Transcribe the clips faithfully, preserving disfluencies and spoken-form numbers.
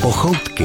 Pochoutky.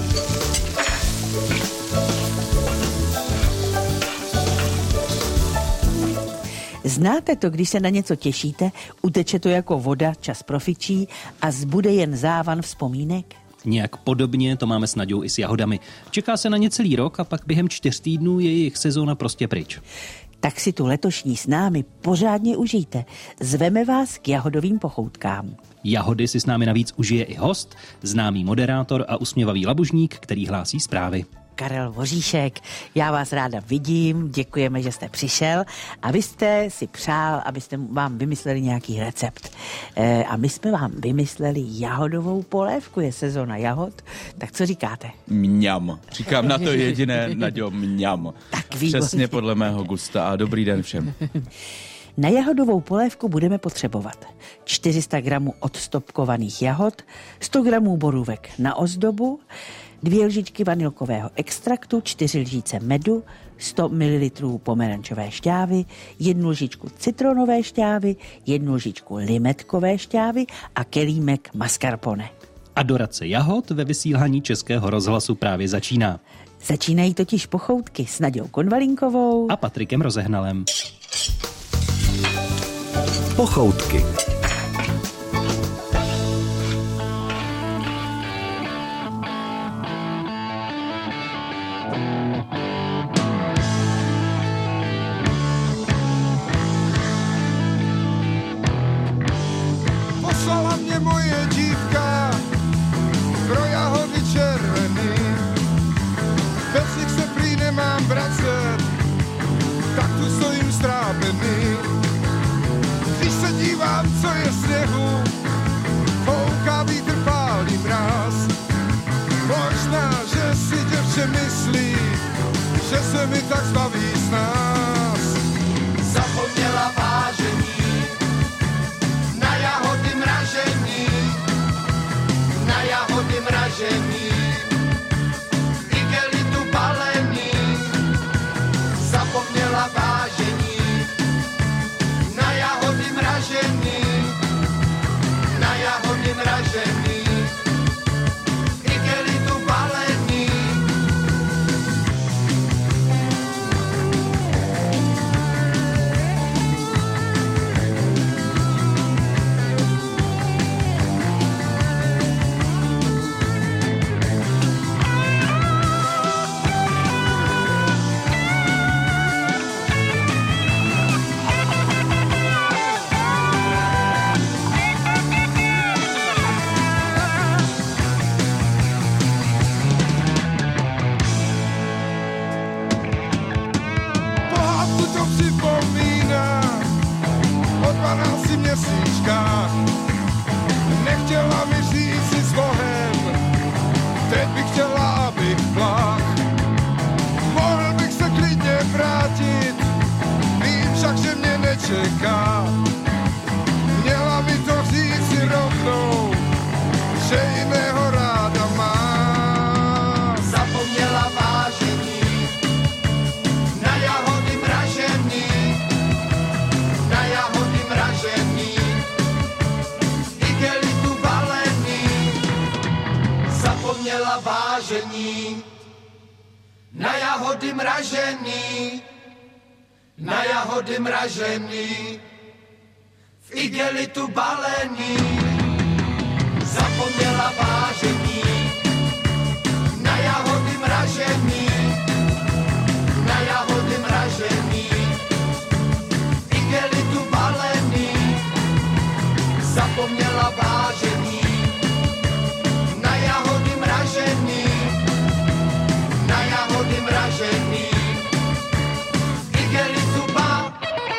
Znáte to, když se na něco těšíte, uteče to jako voda, čas profičí a zbude jen závan vzpomínek? Nějak podobně to máme s Naďou i s jahodami. Čeká se na ně celý rok a pak během čtyř týdnů je jejich sezóna prostě pryč. Tak si tu letošní s námi pořádně užijte. Zveme vás k jahodovým pochoutkám. Jahody si s námi navíc užije i host, známý moderátor a usměvavý labužník, který hlásí zprávy. Karel Voříšek, já vás ráda vidím, děkujeme, že jste přišel a vy jste si přál, abyste vám vymysleli nějaký recept. E, a my jsme vám vymysleli jahodovou polévku, je sezóna jahod, tak co říkáte? Mňam. Říkám na to jediné, Naďo, mňam. Tak výborně. Přesně podle mého gusta a dobrý den všem. Na jahodovou polévku budeme potřebovat čtyři sta gramů odstopkovaných jahod, sto gramů borůvek na ozdobu, dvě lžičky vanilkového extraktu, čtyři lžíce medu, sto mililitrů pomerančové šťávy, jednu lžičku citronové šťávy, jednu lžičku limetkové šťávy a kelímek mascarpone. Adorace jahod ve vysílání Českého rozhlasu právě začíná. Začínají totiž pochoutky s Naďou Konvalinkovou A Patrikem Rozehnalem. Pochoutky. Poslala mě moje dívka pro jahody červený. Bez nich se prý nemám vracet, tak tu stojím strápený. Když se dívám, co je sněhu, fouká vítr, pálí mráz. Možná, že si děvče myslí, že se mi tak zbaví z nás. Zapomněla vážení na jahody mražení, na jahody mražení, igelitu balení. Zapomněla vážení na jahody mražení, na jahody mražení, igelitu balení. Pohádku to připomíná o dvanácti měsíčkách. Nechtěla mi říct si s Bohem, teď bych chtěla, abych plach. Mohl bych se klidně vrátit, vím však, že mě nečeká. Měla mi to říct si rovnou, že jiného ráda má. Zapomněla vážení na jahody mražení, na jahody mražení, igelitu balení. Zapomněla vážení na jahody mražení, na jahody mražení, v igelitu balení. Zapomněla vážení na jahody mražení, na jahody mražení, igelitu balení. Zapomněla vážení na jahody mražení, na jahody mražení, igelitu balení.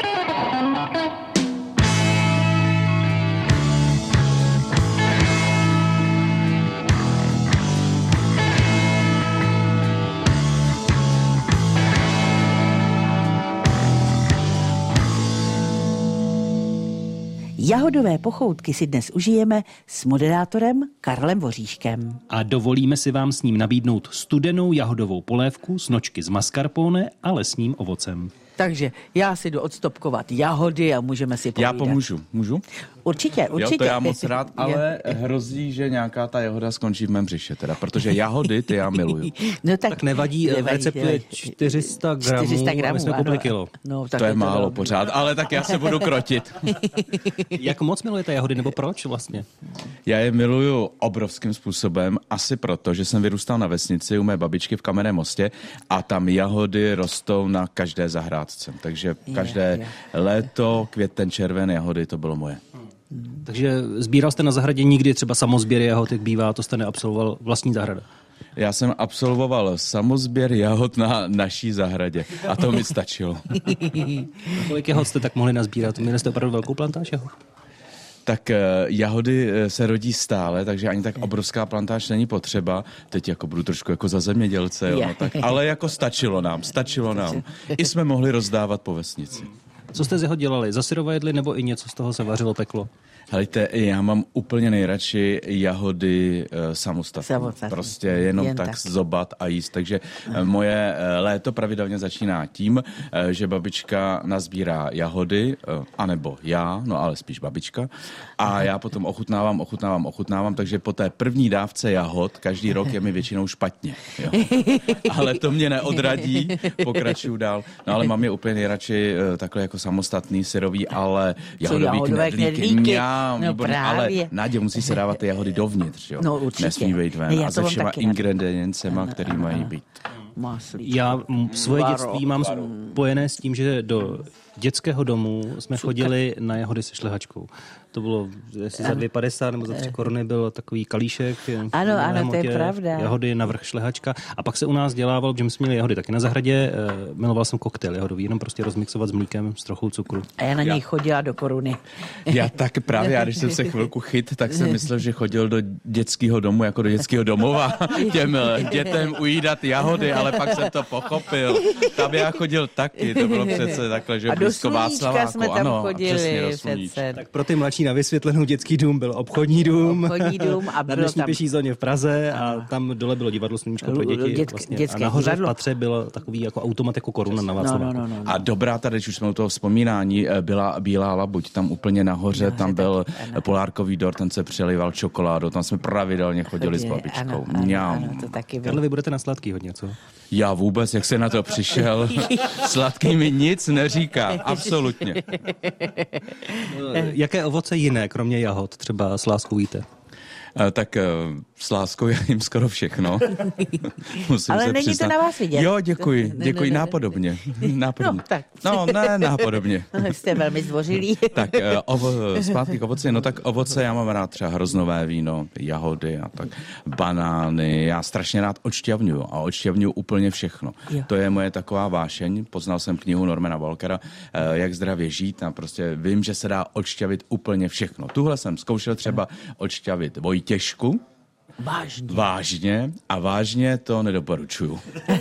Jahodové pochoutky si dnes užijeme s moderátorem Karlem Voříškem. A dovolíme si vám s ním nabídnout studenou jahodovou polévku s nočky z mascarpone a lesním ovocem. Takže já si jdu odstopkovat jahody a můžeme si povídat. Já pomůžu. Můžu? Určitě, určitě. Jo, to já moc rád, ale hrozí, že nějaká ta jahoda skončí v mém břiše teda, protože jahody ty já miluju. No tak, Tak nevadí, v receptu je čtyři sta gramů, čtyři sta gramů, my jsme koupili kilo. No, tak To je to málo velmi. pořád, ale tak já se budu krotit. Jak moc milujete jahody, nebo proč vlastně? Já je miluju obrovským způsobem, asi proto, že jsem vyrůstal na vesnici u mé babičky v Kamenném Mostě a tam jahody rostou na každé zahrádce. Takže každé je. léto, květen, červen, jahody, to bylo moje. Takže sbíral jste na zahradě nikdy třeba samozběr jahod, jak bývá, to jste neabsolvoval vlastní zahrada? Já jsem absolvoval samozběr jahod na naší zahradě a to mi stačilo. Kolik jahod jste tak mohli nazbírat? Měli jste opravdu velkou plantáž jahod? Tak jahody se rodí stále, takže ani tak obrovská plantáž není potřeba. Teď jako budu trošku jako za zemědělce, jo, no, tak, ale jako stačilo nám, stačilo nám. I jsme mohli rozdávat po vesnici. Co jste z jahod dělali? Zasyrové jedli nebo i něco z toho se vařilo, peklo? Helejte, já mám úplně nejradši jahody e, samostatně. Samostatně. Prostě jenom Jen tak, tak zobat a jíst. Takže e, moje e, léto pravidelně začíná tím, e, že babička nazbírá jahody, e, anebo já, no ale spíš babička. A já potom ochutnávám, ochutnávám, ochutnávám, takže po té první dávce jahod každý rok je mi většinou špatně. Jo. Ale to mě neodradí, pokračuju dál. No ale mám je úplně nejradši e, takhle jako samostatný, syrový, ale jahodový jahodové knedlíky. knedlíky? Já, No výborně, ale Nádě, musí se dávat ty jahody dovnitř, jo? No, určitě. Nesmí být ven. Ne, já a to se mám všema taky ráda. ingrediencema, který mají být. Máslíčko. Já m, svoje Varo, dětství mám varo. spojené s tím, že do dětského domu jsme chodili na jahody se šlehačkou. To bylo, jestli za dvě padesát nebo za tři koruny byl takový kalíšek. Ano, na ano, to je hmotě, pravda. Jahody navrch šlehačka. A pak se u nás dělával, že my jsme měli jahody taky na zahradě. Eh, miloval jsem koktejl jahodový, jenom prostě rozmixovat s mlíkem s trochou cukru. A já na něj Já- chodila do Koruny. Já tak právě, já když jsem se chvilku chyt, tak jsem myslel, že chodil do dětského domu, jako do dětského domova, těm eh, dětem ujídat jahody, ale pak jsem to pochopil. Tam já chodil taky, to bylo přece takhle, že A do blízko Sluníčka Václaváku. jsme tam Ano, chodili. přesně, do Sluníčka. přece. Tak pro ty mladší na vysvětlenou dětský dům byl obchodní dům. Obchodní dům a na bylo dnešní tam- pěší zóně v Praze a tam dole bylo divadlo Sluníčko pro děti. Dětk- vlastně. dětské A nahoře v divadlo. patře byl takový jako automat jako koruna na No, Václaváku. no, no, no. A dobrá, tady, když už jsme u toho vzpomínání, eh, byla Bílá labuť, tam úplně nahoře, Nahoře tam byl taky, ano. polárkový dort, ten se přelival čokoládou, tam jsme pravidelně chodili s Chodili, babičkou. ano, ano, Mňam. ano, to taky bylo. Karle, vy budete na sladký hodně, co? Já vůbec, jak se na to přišel, sladký mi nic neříká, absolutně. Jaké ovoce jiné, kromě jahod, třeba s láskou jíte? Eh, Tak eh, s láskou já jim skoro všechno. Musím Ale se není to přiznat. na vás vidět. Jo, děkuji, Ne, děkuji, ne, ne. nápodobně. nápodobně. No, tak. No, ne, nápodobně. Jste velmi zdvořilí. Tak eh, ovo, zpátky k ovoci, no tak ovoce já mám rád třeba hroznové víno, jahody a tak, banány, já strašně rád odšťavňuju a odšťavňuju úplně všechno. Jo. To je moje taková vášeň, poznal jsem knihu Normana Walkera, eh, jak zdravě žít a prostě vím, že se dá odšťavit úplně všechno. Tuhle jsem zkoušel třeba odšťavit vojtěšku, Vážně. vážně a vážně to nedoporučuju.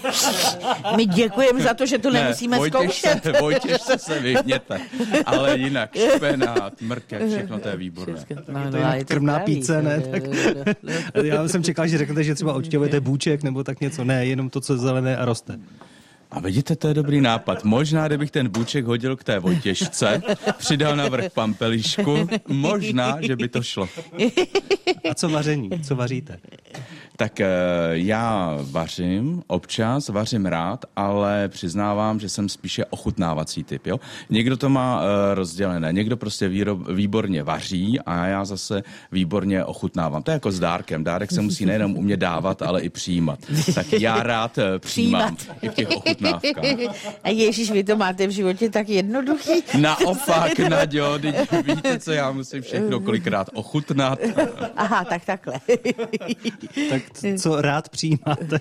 My děkujeme za to, že to nemusíme zkoušet. Se, Vojtěžce se vyhněte, ale jinak špenát, mrkev, všechno to je výborné. No, To no, a je je to krmná zdravý. píce, ne? Tak... Já jsem čekal, že řeknete, že třeba odšťavujete bůček nebo tak něco. Ne, jenom to, co je zelené a roste. A vidíte, to je dobrý nápad. Možná, kdybych ten bůček hodil k té vojtěžce, přidal na vrch pampelišku, možná, že by to šlo. A co vaření? Co vaříte? Tak eh, já vařím, občas vařím rád, ale přiznávám, že jsem spíše ochutnávací typ. Jo? Někdo to má eh, rozdělené, někdo prostě výrob, výborně vaří a já zase výborně ochutnávám. To je jako s dárkem. Dárek se musí nejenom umět dávat, ale i přijímat. Tak já rád eh, přijímám Přijímat. i v těch ochutnávkách. A Ježíš, vy to máte v životě tak jednoduchý. Naopak, Naďo, teď víte, co já musím všechno kolikrát ochutnat. Aha, tak takhle. Tak co rád přijímáte?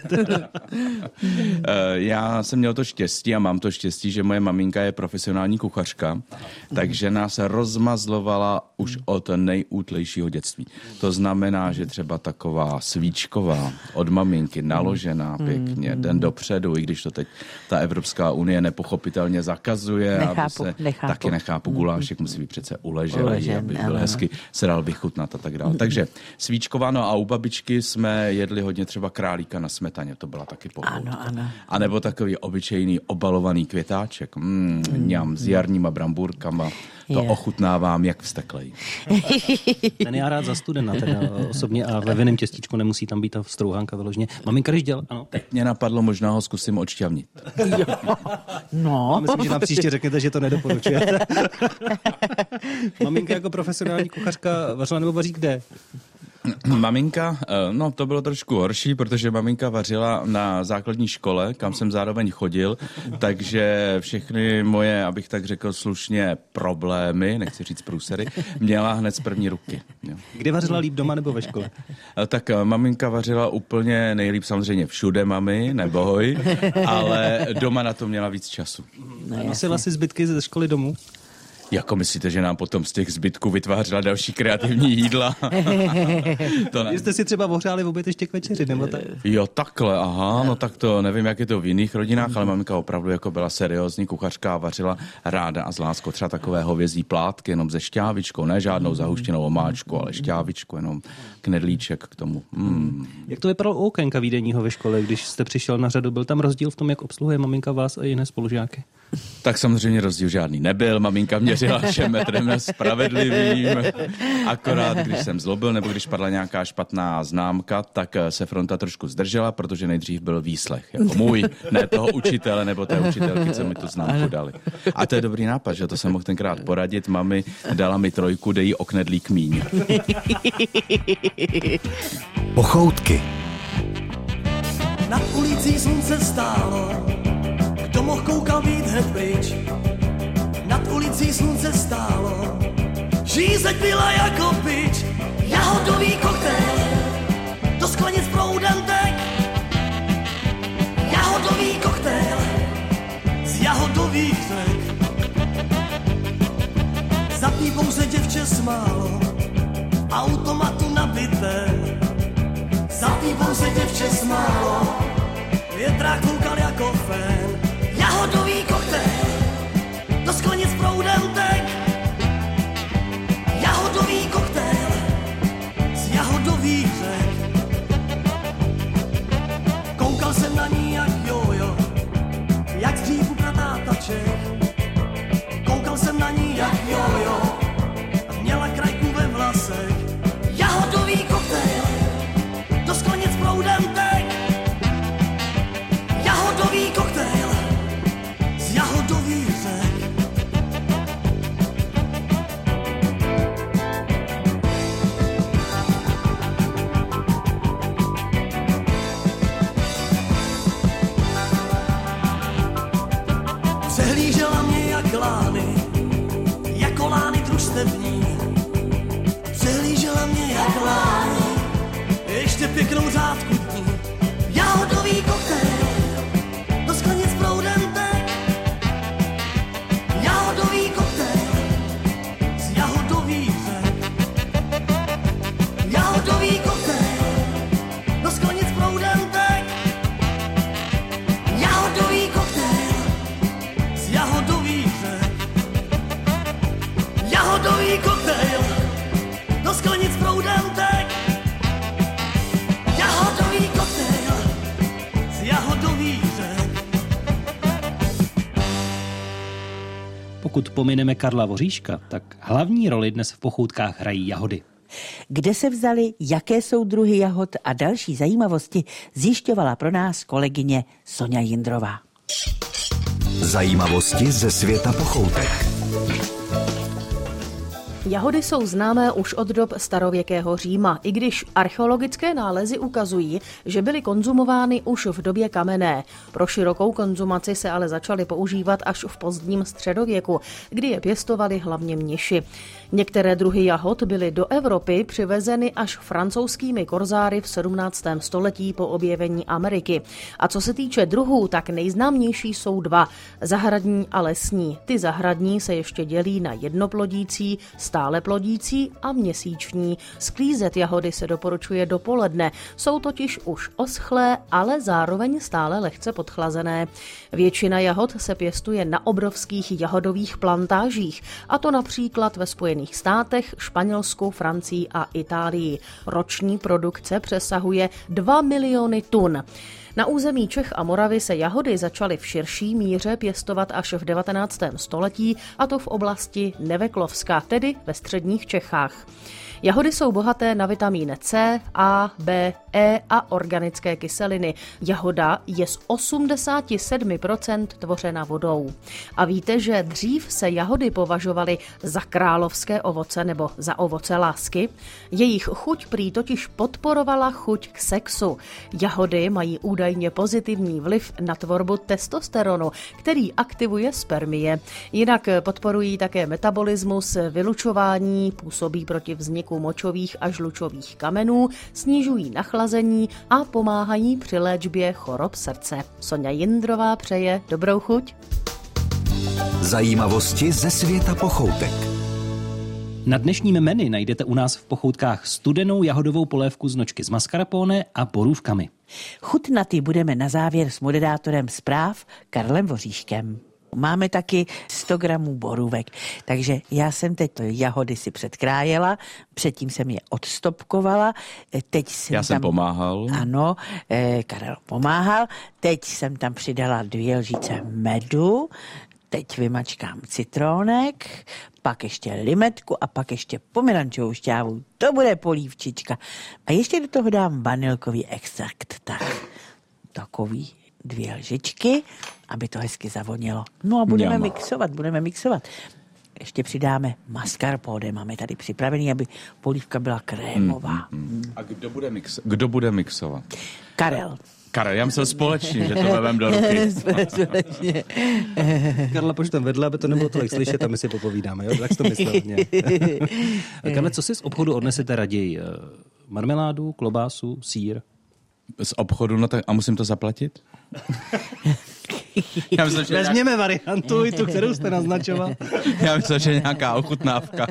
Eh, Já jsem měl to štěstí a mám to štěstí, že moje maminka je profesionální kuchařka, takže nás rozmazlovala už od nejútlejšího dětství. To znamená, že třeba taková svíčková od maminky, naložená pěkně, den dopředu, i když to teď ta Evropská unie nepochopitelně zakazuje, Nechápu, aby se nechápu. taky nechápu, gulášek musí být přece uležený, Uležen, aby byl ano. hezky, se dal vychutnat a tak dále. Takže svíčková, no a u babičky jsme jedli hodně třeba králíka na smetaně, to byla taky pohoutka. Ano, ano. A nebo takový obyčejný obalovaný květáček, mm, mňam, s jarníma brambůrkama, to Je. ochutnávám jak vzteklej. Ten já rád za studena, teda osobně, a ve vinném těstíčku nemusí tam být ta strouhánka vyloženě. Maminka, když dělala, ano. Teď mě napadlo, možná ho zkusím odšťavnit. No. Myslím, že nám příště řeknete, že to nedoporučujete. Maminka jako profesionální kuchařka vařila nebo vaří kde? Maminka, no to bylo trošku horší, protože maminka vařila na základní škole, kam jsem zároveň chodil, takže všechny moje, abych tak řekl slušně, problémy, nechci říct průsery, měla hned z první ruky. Jo. Kde vařila líp, doma nebo ve škole? Tak maminka vařila úplně nejlíp samozřejmě všude, mami, neboj, ale doma na to měla víc času. No, nosila si zbytky ze školy domů? Jako myslíte, že nám potom z těch zbytků vytvářela další kreativní jídla? To ne. Jste si třeba ohřáli v oběd ještě k večeři, nebo tak? Jo, takhle, aha, no tak to nevím, jak je to v jiných rodinách, ale maminka opravdu jako byla seriózní kuchařka a vařila ráda a z láskou třeba takové hovězí plátky, jenom ze šťávičkou, ne žádnou zahuštěnou omáčku, ale šťávičku, jenom knedlíček k tomu. Mm. Jak to vypadalo u okénka výdejního ve škole, když jste přišel na řadu? Byl tam rozdíl v tom, jak obsluhuje maminka vás a jiné spolužáky? Tak samozřejmě rozdíl žádný nebyl, maminka měřila všem metrem spravedlivým, akorát když jsem zlobil nebo když padla nějaká špatná známka, tak se fronta trošku zdržela, protože nejdřív byl výslech, jako můj, ne toho učitele nebo té učitelky, co mi tu známku dali. A to je dobrý nápad, že to jsem mohl tenkrát poradit, mami dala mi trojku, dej jí o knedlík míň. Pochoutky. Nad ulicí slunce stálo, kdo mohl koukal být hned pryč. Nad ulicí slunce stálo, žízeň byla jako pič. Jahodový koktejl, do sklenic proudem tek. Jahodový koktejl, z jahodových řek. Za pípou se děvče smálo, automatu nabité. Za pípou se děvče smálo, větrák koukal jako fén. Jahodový koktejl, do sklenic proudem tek. Jahodový koktejl, z jahodových řek. Koukal jsem na ní jak jojo, jak z dřívu pratátaček. Koukal jsem na ní jak jojo, a měla krajku ve vlasech. Jahodový koktejl, do sklenic proudem tek. Jahodový koktejl, z jahodových řek. Přehlížela mě jak lány, jako lány družstevní. Přehlížela mě jak lány, ještě pěknou řádku dní. Jahodový koktejl, do sklenic proudem tek. Jahodový koktejl, z jahodových řek. Jahodový koktejl, do sklenic proudem tek. Jahodový koktejl, z jahodových řek. Jahodový koktejl, do sklenic proudem tek. Jahodový koktejl, z jahodových řek. Pokud pomineme Karla Voříška, tak hlavní roli dnes v pochoutkách hrají jahody. Kde se vzaly, jaké jsou druhy jahod a další zajímavosti zjišťovala pro nás kolegyně Sonja Jindrová. Zajímavosti ze světa pochoutek. Jahody jsou známé už od dob starověkého Říma, i když archeologické nálezy ukazují, že byly konzumovány už v době kamenné. Pro širokou konzumaci se ale začaly používat až v pozdním středověku, kdy je pěstovali hlavně mniši. Některé druhy jahod byly do Evropy přivezeny až francouzskými korzáry v sedmnáctém století po objevení Ameriky. A co se týče druhů, tak nejznámější jsou dva, zahradní a lesní. Ty zahradní se ještě dělí na jednoplodící, stále plodící a měsíční. Sklízet jahody se doporučuje dopoledne. Jsou totiž už oschlé, ale zároveň stále lehce podchlazené. Většina jahod se pěstuje na obrovských jahodových plantážích, a to například ve Spojených státech, Španělsku, Francii a Itálii. Roční produkce přesahuje dva miliony tun. Na území Čech a Moravy se jahody začaly v širší míře pěstovat až v devatenáctém století, a to v oblasti Neveklovska, tedy ve středních Čechách. Jahody jsou bohaté na vitamín C, A, B, E a organické kyseliny. Jahoda je z osmdesát sedm procent tvořena vodou. A víte, že dřív se jahody považovaly za královské ovoce nebo za ovoce lásky? Jejich chuť prý totiž podporovala chuť k sexu. Jahody mají údajně pozitivní vliv na tvorbu testosteronu, který aktivuje spermie. Jinak podporují také metabolismus, vylučování, působí proti vzniku močových a žlučových kamenů, snižují nachlazení a pomáhají při léčbě chorob srdce. Sonja Jindrová přeje dobrou chuť. Zajímavosti ze světa pochoutek. Na dnešním menu najdete u nás v Pochoutkách studenou jahodovou polévku z nočky z mascarpone a borůvkami. Chutnatý budeme na závěr s moderátorem zpráv Karlem Voříškem. Máme taky sto gramů borůvek, takže já jsem teď to jahody si předkrájela, předtím jsem je odstopkovala, teď jsem Já jsem tam, pomáhal. Ano, eh, Karel pomáhal, teď jsem tam přidala dvě lžíce medu, teď vymačkám citrónek, pak ještě limetku a pak ještě pomerančovou šťávu. To bude polívčička. A ještě do toho dám vanilkový extrakt. Tak, takový dvě lžičky, aby to hezky zavonilo. No a budeme Mňama. mixovat, budeme mixovat. Ještě přidáme mascarpone, máme tady připravený, aby polívka byla krémová. Mm, mm, mm. A kdo bude, mix- kdo bude mixovat? Karel. Karel, já myslel společně, že to vezmeme do ruky. Společně. Karla, pojď tam vedle, aby to nebylo tolik slyšet a my si popovídáme, jo? Tak jsi to myslel. Karle, co si z obchodu odnesete raději? Marmeládu, klobásu, sýr? Z obchodu, no tak a musím to zaplatit? Já myslím, že Vezměme nějak... variantu, i tu, kterou jste naznačoval. Já myslím, že nějaká ochutnávka.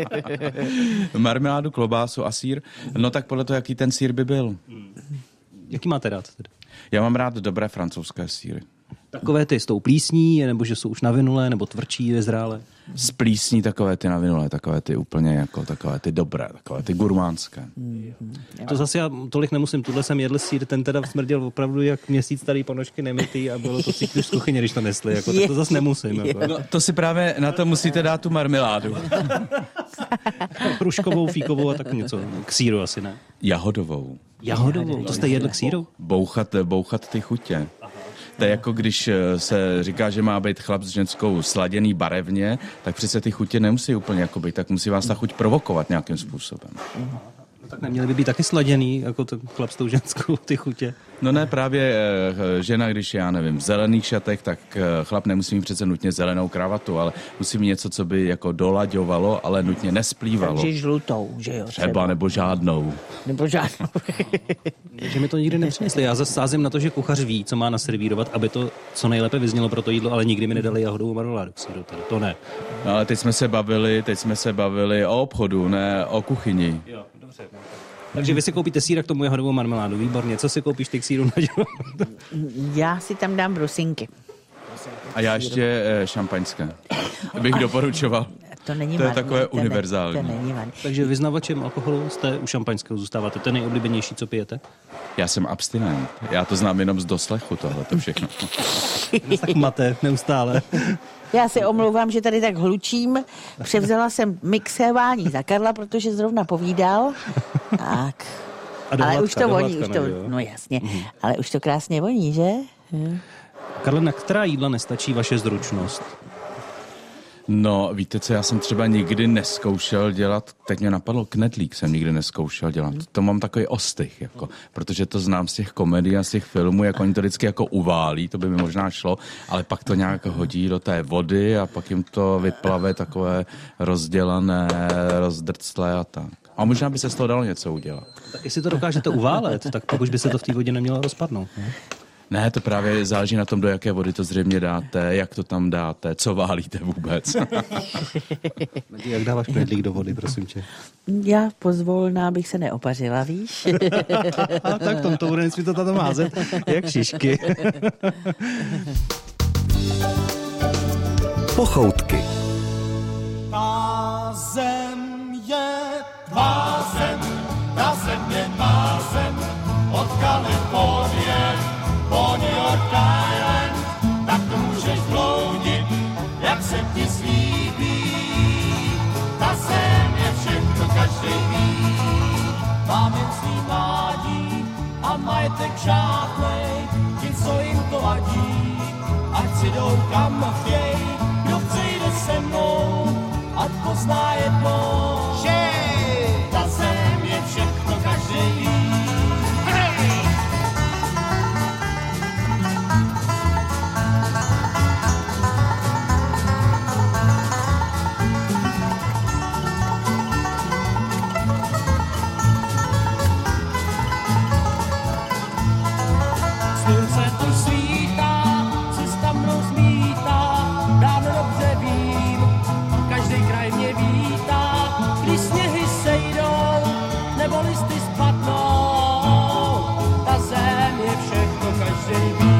Marmeládu, klobásu a sýr. No tak podle toho, jaký ten sýr by byl. Jaký máte rád tedy? Já mám rád dobré francouzské sýry. Takové ty s tou plísní, nebo že jsou už navinulé, nebo tvrdší, vyzrálé? Z plísní takové ty navinulé, takové ty úplně jako takové ty dobré, takové ty gurmánské. To zase já tolik nemusím, tuhle jsem jedl sýr, ten teda smrděl opravdu jak měsíc starý ponožky nemytý a bylo to cítit z kuchyně, když to nesli, jako, tak to zase nemusím. Jako. No, to si právě na to musíte dát tu marmeládu. Hruškovou, fíkovou a tak něco. K sýru asi ne. Jahodovou. Jahodovou, to jste jedl k sýru? Bouchat, bouchat ty chutě. To je jako když se říká, že má být chlap s ženskou sladěný barevně, tak přece ty chutě nemusí úplně jako být, tak musí vás ta chuť provokovat nějakým způsobem. No tak neměly by být taky sladěný, jako ten chlap s tou ženskou, ty chutě. No ne, právě žena, když já nevím, v zelených šatech, tak chlap nemusí mít přece nutně zelenou kravatu, ale musí mít něco, co by jako dolaďovalo, ale nutně nesplývalo. Takže žlutou, že jo? Třeba, třeba nebo žádnou. Nebo žádnou. Že mi to nikdy nepřinesli. Já zase sázím na to, že kuchař ví, co má naservírovat, aby to co nejlépe vyznělo pro to jídlo, ale nikdy mi nedali jahodovou marmeládu k sýru, to ne. No, ale teď jsme se bavili, teď jsme se bavili o obchodu, ne o kuchyni. Jo, dobře. Takže vy si koupíte sýr a k tomu jahodovou marmeládu. Výborně. Co si koupíš ty k sýru? Já si tam dám brusinky. A já ještě eh, šampaňské. Bych doporučoval. To není To je marný, takové to ne- univerzální. To není marný. Takže vyznavačem alkoholu jste u šampaňského zůstáváte. To je nejoblíbenější, co pijete? Já jsem abstinent. Já to znám jenom z doslechu, tohle to všechno. Tak mate neustále. Já se omlouvám, že tady tak hlučím. Převzala jsem mixování za Karla, protože zrovna povídal. Tak. A do Ale hladka, už to do voní, hladka, už to, ne, jo? no jasně, mm. ale už to krásně voní, že? Karle, na která jídla nestačí vaše zručnost? No, víte co, já jsem třeba nikdy neskoušel dělat, teď mě napadlo, knedlík jsem nikdy neskoušel dělat. To mám takový ostych, jako, protože to znám z těch komedií a z těch filmů, jak oni to vždycky jako uválí, to by mi možná šlo, ale pak to nějak hodí do té vody a pak jim to vyplave takové rozdělané, rozdrclé a tak. A možná by se z toho dalo něco udělat. Tak jestli to dokážete uválet, tak pak už by se to v té vodě nemělo rozpadnout. Ne? Ne, to právě záleží na tom, do jaké vody to zřejmě dáte, jak to tam dáte, co válíte vůbec. Jak dáváš knedlík do vody, prosím tě? Já pozvolná bych se neopařila, víš? A tak v tomto bude nesmí to tam házet, jak šišky. Pochoutky. Ta zem je tvá zem, ta zem je tvá zem, od Kalifornie po New York Island, tak můžeš bloudit, jak se ti slíbí. Ta zem je všechno, každý ví. Mám jen svý mládí a majetek žádnej, ti, co jim to vadí, ať si jdou kam chtěj, kdo přijde se mnou, ať pozná jednou, že ta zem je všechno, každý ví. Slunce tu svítá, cesta mnou zmítá, dávno dobře vím, každý kraj mě vítá, když sněhy sejdou, nebo listy spadnou, ta zem je všechno, každý ví.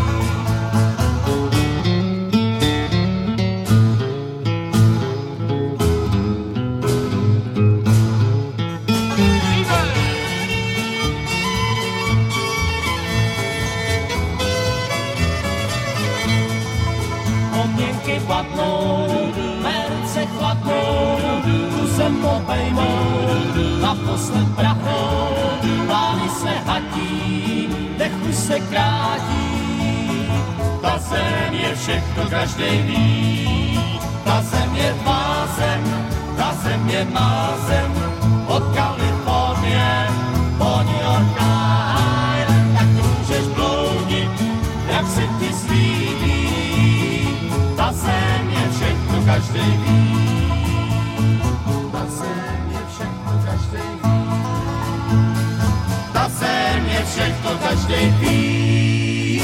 Podmínky platnou, merce chladnou, tu zem obejmou, naposled prahou, plány se hatí, dechu se krátí. Ta zem je všechno, každý ví. Ta zem je tvá zem, ta zem je má zem, od Kalifornie po New York Island, tak můžeš bloudit, jak se ti slíbí. Ta zem je všechno, každý ví. Ta zem je všechno, každý ví. Ta zem je všechno, každý ví.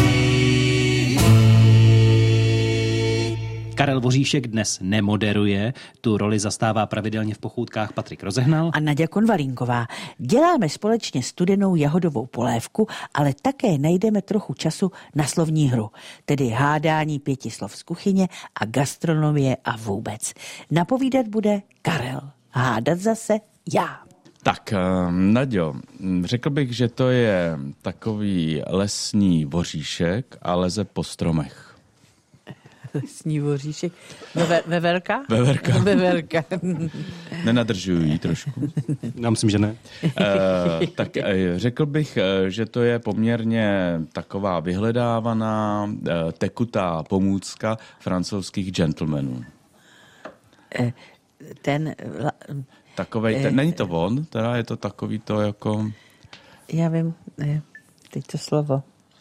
Karel Voříšek dnes nemoderuje, tu roli zastává pravidelně v pochoutkách Patrik Rozehnal. A Naďa Konvalínková. Děláme společně studenou jahodovou polévku, ale také najdeme trochu času na slovní hru, tedy hádání pěti slov z kuchyně a gastronomie a vůbec. Napovídat bude Karel, hádat zase já. Tak, Naďo, řekl bych, že to je takový lesní voříšek a leze po stromech. Lesní voříšek. Ve, veverka? Veverka. Veverka. Nenadržují trošku. Já myslím, že ne. E, tak e, řekl bych, e, že to je poměrně taková vyhledávaná, e, tekutá pomůcka francouzských gentlemanů. E, ten... Takovej, ten, není to on, teda je to takový to jako... Já vím, ne, teď to slovo.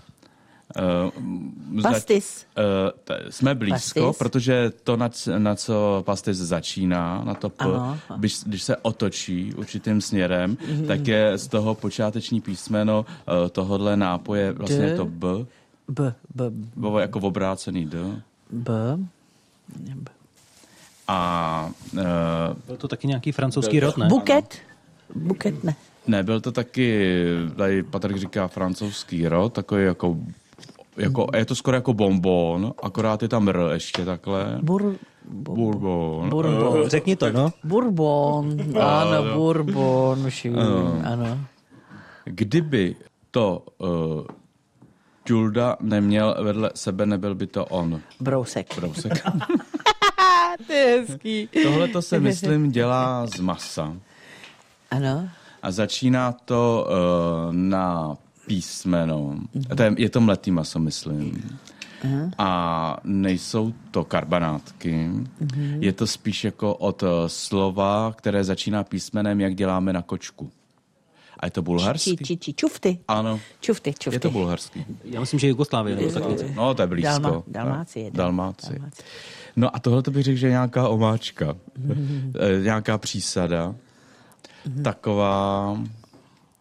Uh, pastis. Zač, uh, t- jsme blízko, pastis. Protože to, na, na co pastis začíná, na to P, ano. Když, když se otočí určitým směrem, mm-hmm. tak je z toho počáteční písmeno uh, tohodle nápoje vlastně D. je to B. B. B. B. Jako obrácený D. B. B. A... Uh, byl to taky nějaký francouzský rod, ne? Buket? Buket ne. Ne, byl to taky, tady Patrik říká francouzský rod, takový jako... Jako, je to skoro jako bonbon, akorát je tam R ještě takhle. Bur, bourbon. Bourbon. Uh, řekni to, no. Bourbon. Ano, uh, bourbon. Uh, ano. Kdyby to uh, Julda neměl vedle sebe, nebyl by to on. Brousek. Brousek. To je hezký. Tohle to se, myslím, dělá z masa. Ano. A začíná to uh, na písmeno. Mm-hmm. To je, je to mletý maso, myslím. Uh-huh. A nejsou to karbanátky. Mm-hmm. Je to spíš jako od slova, které začíná písmenem, jak děláme na kočku. A je to bulharský? Či, či, či, čufty. Ano. Čufty, čufty. Je to bulharský. Já myslím, že Jugoslávie. Nebo tak něco. No, to je blízko. Dalma, Dalmácie. Dalmácie. No a tohle to bych řekl, že je nějaká omáčka. Mm-hmm. Nějaká přísada. Mm-hmm. Taková...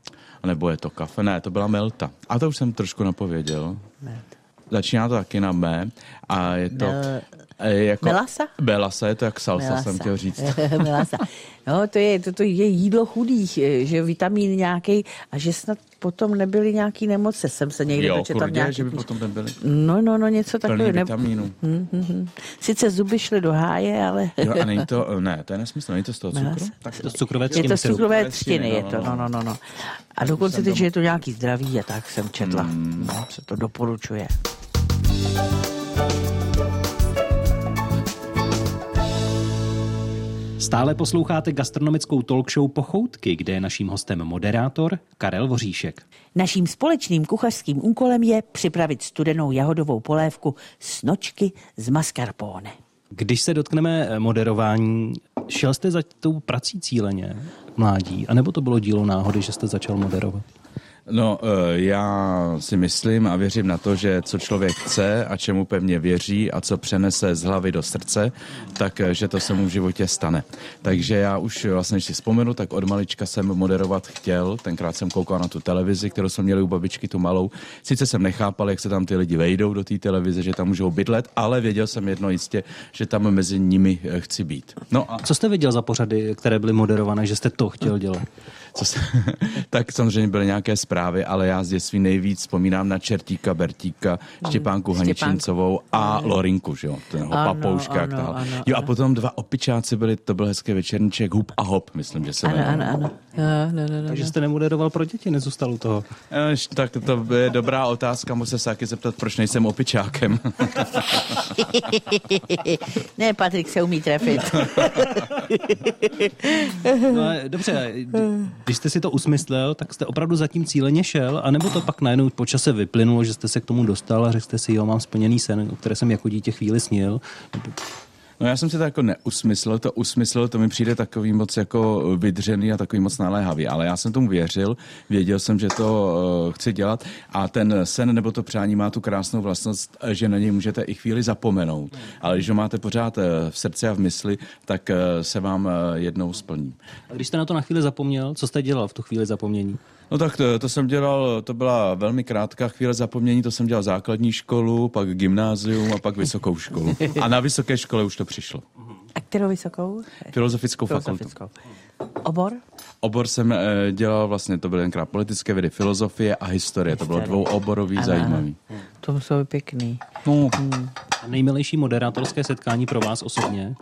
nebo je to kafe. Ne, to byla Melta. A to už jsem trošku napověděl. Melta. Začíná to taky na M a je to... Mel... Jako, Melasa? Melasa, je to jak salsa, Melasa. jsem chtěl říct. Melasa. No, to je, to, to je jídlo chudých, že vitamín nějaký a že snad potom nebyly nějaký nemoce. Jsem se někde Jo, dočetla kurdě, nějaký... že by potom nebyly. No, no, no, něco Plný takového. vitamínu. Hmm, hmm, hmm. Sice zuby šly do háje, ale... Jo, a není to, ne, to je nesmysl, není to z toho cukru? Melasa. Tak To z cukrové Je třtiny. to z cukrové třtiny, třtiny, je to, no, no, no, no. A dokonce teď, že je to nějaký zdravý, a tak jsem četla. Hmm. No, se to doporučuje. Stále posloucháte gastronomickou talkshow Pochoutky, kde je naším hostem moderátor Karel Voříšek. Naším společným kuchařským úkolem je připravit studenou jahodovou polévku snočky z mascarpone. Když se dotkneme moderování, šel jste za tou prací cíleně mládí, anebo to bylo dílo náhody, že jste začal moderovat? No, já si myslím a věřím na to, že co člověk chce a čemu pevně věří a co přenese z hlavy do srdce, tak že to se mu v životě stane. Takže já už vlastně, když si vzpomenu, tak od malička jsem moderovat chtěl. Tenkrát jsem koukal na tu televizi, kterou jsme měli u babičky, tu malou. Sice jsem nechápal, jak se tam ty lidi vejdou do té televize, že tam můžou bydlet, ale věděl jsem jedno jistě, že tam mezi nimi chci být. No a Co jste viděl za pořady, které byly moderované, že jste to chtěl dělat? Co se, tak samozřejmě byly nějaké zprávy, ale já z dětství nejvíc vzpomínám na Čertíka, Bertíka, Štěpánku Haničincovou a Lorinku, že jo, ten papouška. Ano, Ano, ano, jo, a potom dva opičáci byli, to byl hezký večerníček, Hup a Hop, myslím, že se Ano, jmenoval. ano, ano. No, no, no, no. Takže jste nemoderoval pro děti, nezůstal u toho. Eš, tak to je dobrá otázka, musím se taky zeptat, proč nejsem opičákem. Ne, Patrik se umí trefit. No, ale dobře, když jste si to usmyslel, tak jste opravdu zatím cíleně šel, anebo to pak najednou po čase vyplynulo, že jste se k tomu dostal a řekl jste si, jo, mám splněný sen, o které jsem jako dítě chvíli snil. No já jsem si to jako neusmyslel, to usmyslel, to mi přijde takový moc jako vydřený a takový moc naléhavý, ale já jsem tomu věřil, věděl jsem, že to uh, chci dělat a ten sen nebo to přání má tu krásnou vlastnost, že na něj můžete i chvíli zapomenout, ale když ho máte pořád v srdci a v mysli, tak uh, se vám uh, jednou splní. A když jste na to na chvíli zapomněl, co jste dělal v tu chvíli zapomnění? No tak to, to jsem dělal, to byla velmi krátká chvíle zapomnění, to jsem dělal základní školu, pak gymnázium a pak vysokou školu. A na vysoké škole už to přišlo. A kterou vysokou? Filozofickou fakultu. Filozofickou. Obor? Obor jsem e, dělal vlastně, to byly tenkrát politické vědy, filozofie a historie. To bylo dvouoborový, Ano, zajímavý. ano. To jsou pěkný. No, A nejmilejší moderátorské setkání pro vás osobně?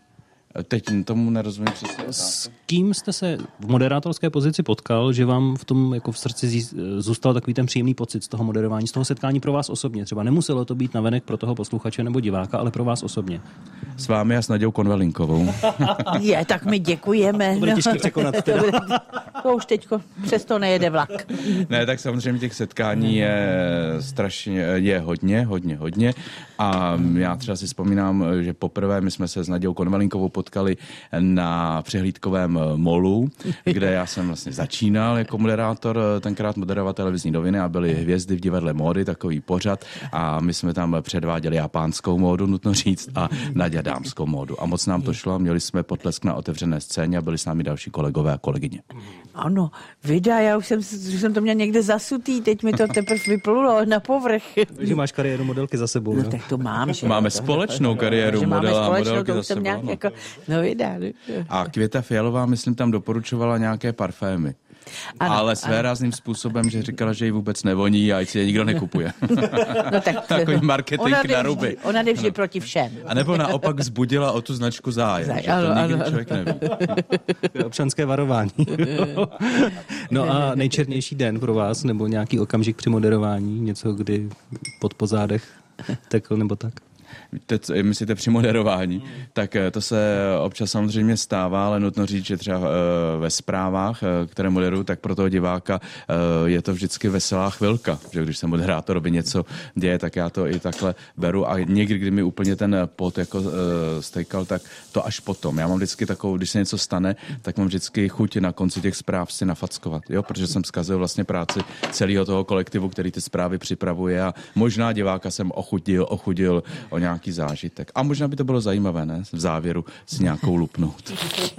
teď tomu nerozumím přesně. S kým jste se v moderátorské pozici potkal, že vám v tom jako v srdci zí- zůstal takový ten příjemný pocit z toho moderování, z toho setkání pro vás osobně? Třeba nemuselo to být navenek pro toho posluchače nebo diváka, ale pro vás osobně. S vámi a s Nadějou Konvalinkovou. Je, tak my děkujeme. To bude těžké překonat teda. To, bude, to už teďko přesto nejede vlak. Ne, tak samozřejmě těch setkání je strašně, je hodně, hodně, hodně. A já třeba si vzpomínám, že poprvé my jsme se s Nadějou Konvalinkovou potkali na přehlídkovém molu, kde já jsem vlastně začínal jako moderátor, tenkrát moderovat televizní noviny a byly Hvězdy v divadle módy, takový pořad a my jsme tam předváděli japánskou módu, nutno říct, a Naďa dámskou módu. A moc nám to šlo a měli jsme potlesk na otevřené scéně a byli s námi další kolegové a kolegyně. Ano, vida, já už jsem, už jsem to měl někde zasutý, teď mi to teprve vyplulo na povrch. Takže máš kariéru modelky za sebou. No No, tak to mám, že? Máme to, společnou kariéru že máme modela a společnou, modelky to za už jsem sebou. nějak ano. jako, no vida. A Květa Fialová, myslím, tam doporučovala nějaké parfémy. Ano, ale svérázným způsobem, že říkala, že ji vůbec nevoní a ať si je nikdo nekupuje. No tak Takový marketing ona jde na vždy- ruby. Ona jde vždy proti všem. A nebo naopak vzbudila o tu značku zájem. Zájem, Že to ano, nikdy ano, člověk neví. To je občanské varování. No a nejčernější den pro vás, nebo nějaký okamžik při moderování, něco, kdy pod pozádech tekl nebo tak? Teď, myslíte při moderování, tak to se občas samozřejmě stává, ale nutno říct, že třeba ve zprávách, které moderuju, tak pro toho diváka je to vždycky veselá chvilka, že když se moderátorovi něco děje, tak já to i takhle beru a někdy, kdy mi úplně ten pot jako stejkal, tak to až potom. Já mám vždycky takovou, když se něco stane, tak mám vždycky chuť na konci těch zpráv si nafackovat, jo, protože jsem zkazil vlastně práci celého toho kolektivu, který ty zprávy připravuje a možná diváka jsem ochudil, ochudil o nějaký zážitek. A možná by to bylo zajímavé, ne? V závěru si nějakou lupnout.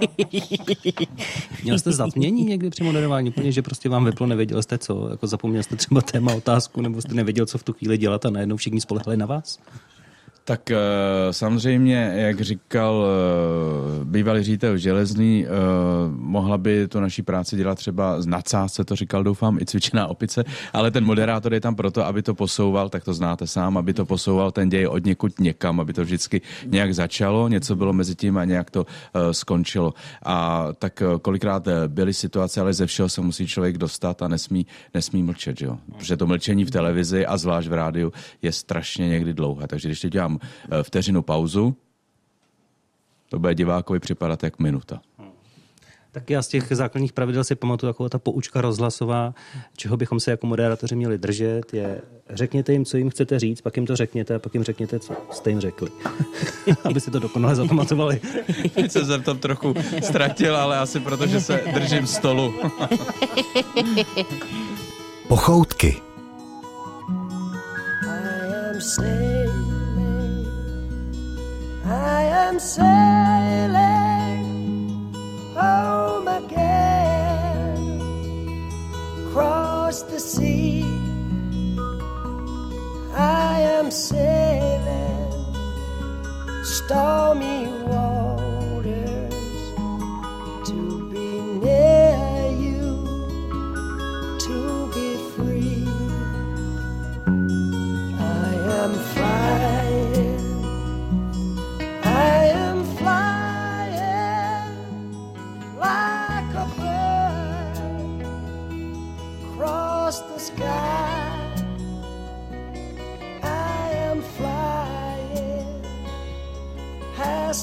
Měl jste zatmění někdy při moderování? Úplně, že prostě vám vyplo, nevěděl jste co? Jako zapomněl jste třeba téma, otázku, nebo jste nevěděl, co v tu chvíli dělat a najednou všichni spolehali na vás? Tak samozřejmě, jak říkal bývalý ředitel Železný, mohla by to naší práci dělat třeba z nadsázce, to říkal, doufám, i cvičená opice, ale ten moderátor je tam proto, aby to posouval, tak to znáte sám, aby to posouval ten děj od někud někam, aby to vždycky nějak začalo, něco bylo mezi tím a nějak to skončilo. A tak kolikrát byly situace, ale ze všeho se musí člověk dostat a nesmí, nesmí mlčet, jo? Protože to mlčení v televizi a zvlášť v rádiu je strašně někdy dlouhé, takže když teď dělám vteřinu pauzu, to bude divákovi připadat jak minuta. Tak já z těch základních pravidel si pamatuju jako ta poučka rozhlasová, čeho bychom se jako moderátoři měli držet, je řekněte jim, co jim chcete říct, pak jim to řekněte a pak jim řekněte, co jste jim řekli. Aby si to dokonale zapamatovali. Teď jsem se tam trochu ztratil, ale asi proto, že se držím stolu. Pochoutky. I am sailing home again, across the sea. I am sailing stormy waters to be near you, to be free. I am flying, I am flying like a bird across the sky. I am flying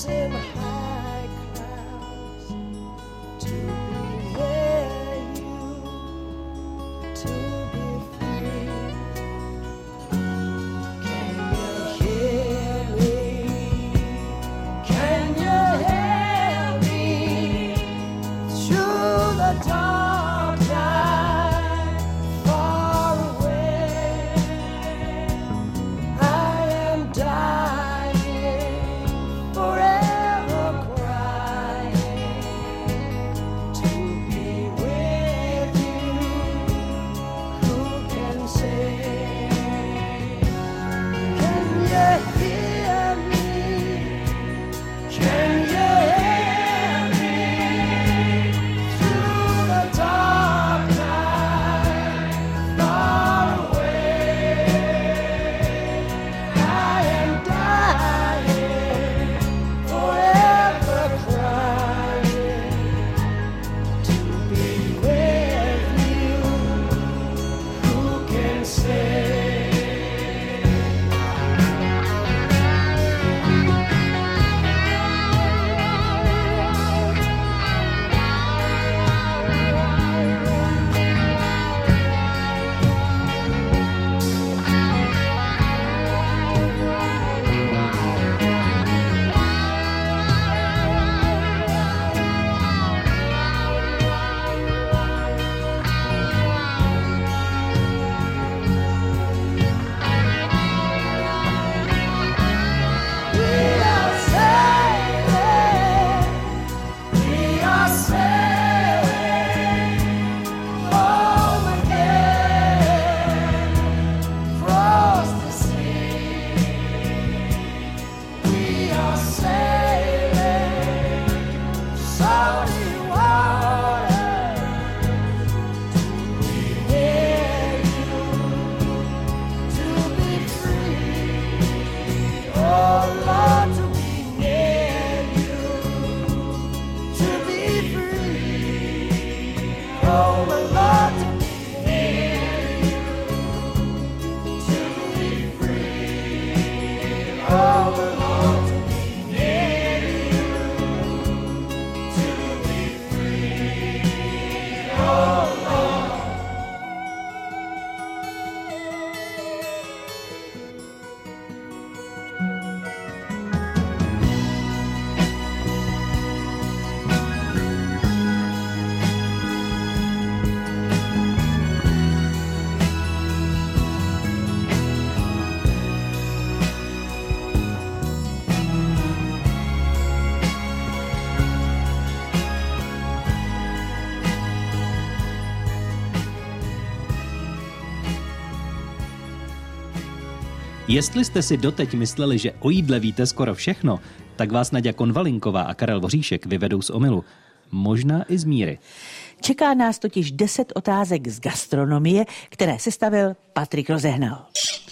Jestli jste si doteď mysleli, že o jídle víte skoro všechno, tak vás Naďa Konvalinková a Karel Voříšek vyvedou z omylu. Možná i z míry. Čeká nás totiž deset otázek z gastronomie, které sestavil Patrik Rozehnal.